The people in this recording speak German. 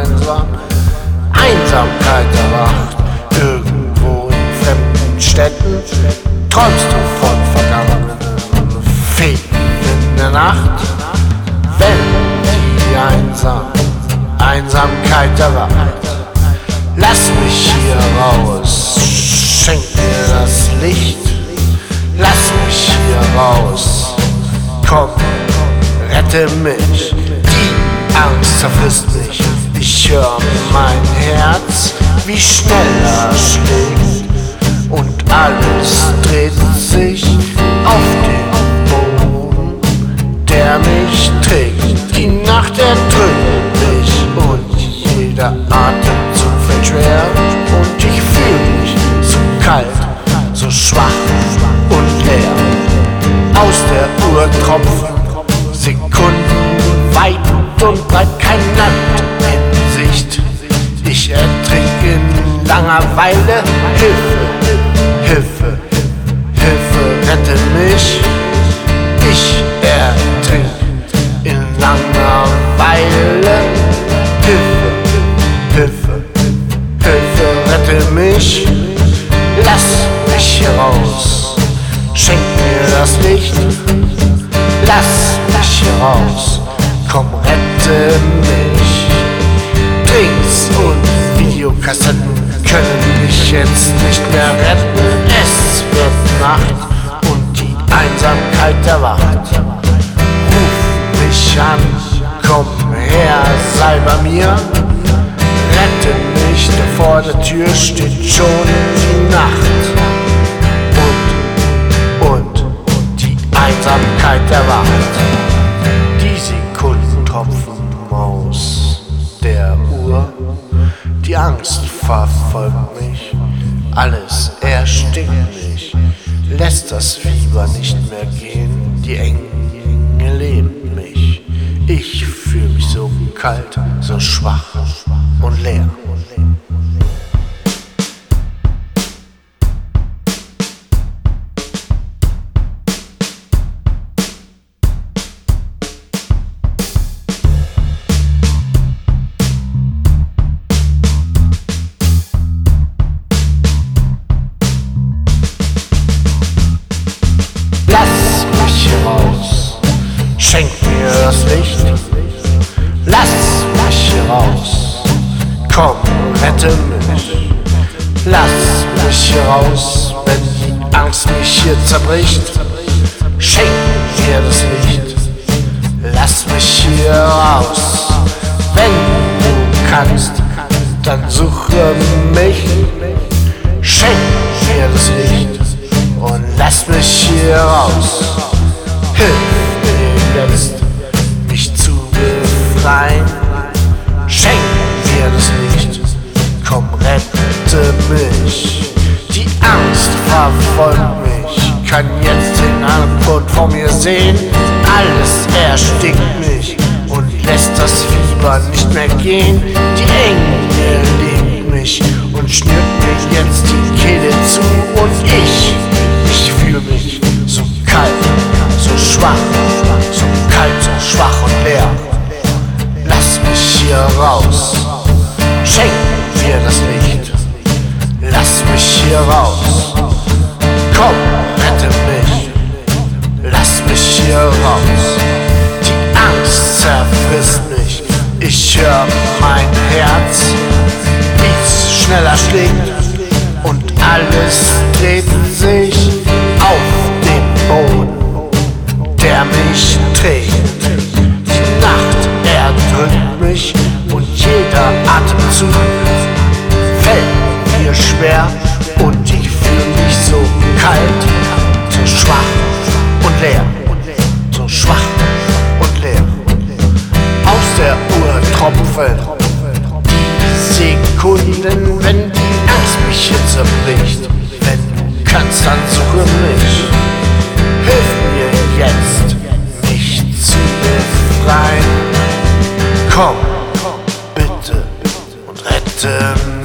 einsam. Einsamkeit erwacht, irgendwo in fremden Städten. Träumst du von vergangenen Feten in der Nacht? Wenn die Einsamkeit erwacht, lass mich hier raus, schenk mir das Licht. Lass mich hier raus, komm, rette mich. Die Angst zerfrisst mich, ich hör mein Herz, wie schnell er schlägt. Und alles dreht sich auf den Boden, der mich trägt. Die Nacht erdrückt mich und jeder Atemzug fällt schwer. Und ich fühl mich so kalt, so schwach und leer. Aus der Uhr tropfen Sekunden weit und breit, kein Land in Sicht. Ich ertrink in Langeweile. Hilfe, Hilfe, Hilfe, rette mich. Ich ertrink in Langeweile. Hilfe, Hilfe, Hilfe, rette mich. Lass mich hier raus, schenk mir das Licht. Lass mich hier raus, komm, rette mich. Drinks und Videokassetten können mich jetzt nicht mehr retten. Es wird Nacht und die Einsamkeit erwacht. Ruf mich an, komm her, sei bei mir. Rette mich, da vor der Tür steht schon die Nacht. Und die Einsamkeit erwacht. Die Sekunden tropfen aus der Uhr. Die Angst verfolgt mich, alles erstickt mich. Lässt das Fieber nicht mehr gehen, die Enge lähmt mich. Ich fühl mich so kalt, so schwach und leer. Lass mich hier raus, schenk mir das Licht. Lass mich hier raus, komm, rette mich. Lass mich hier raus, wenn die Angst mich hier zerbricht. Schenk mir das Licht. Lass mich hier raus, wenn du kannst, dann suche mich. Schenk mir das Licht und lass mich hier raus. Hilf mir jetzt, mich zu befreien. Schenk mir das Licht, komm, rette mich. Die Angst verfolgt mich, kann jetzt den Abgrund vor mir sehen. Alles erstickt mich und lässt das Fieber nicht mehr gehen. Die Enge legt mich und schnürt mir jetzt die Kehle zu. Und ich fühl mich so kalt, so schwach, so kalt, so schwach und leer. Lass mich hier raus, schenk mir das Licht. Lass mich hier raus, komm, rette mich. Lass mich hier raus, die Angst zerfrisst mich. Ich hör mein Herz, wie's schneller schlägt. Und alles dreht sich auf den Boden, der mich trägt. Die Nacht erdrückt mich und jeder Atemzug fällt mir schwer. Und ich fühl mich so kalt, so schwach und leer. So schwach und leer. Aus der Uhr tropfen die Sekunden, wenn die Angst mich hier zerbricht. Wenn du kannst, dann suche mich. Hilf mir jetzt, mich zu befreien. Komm, bitte und rette mich.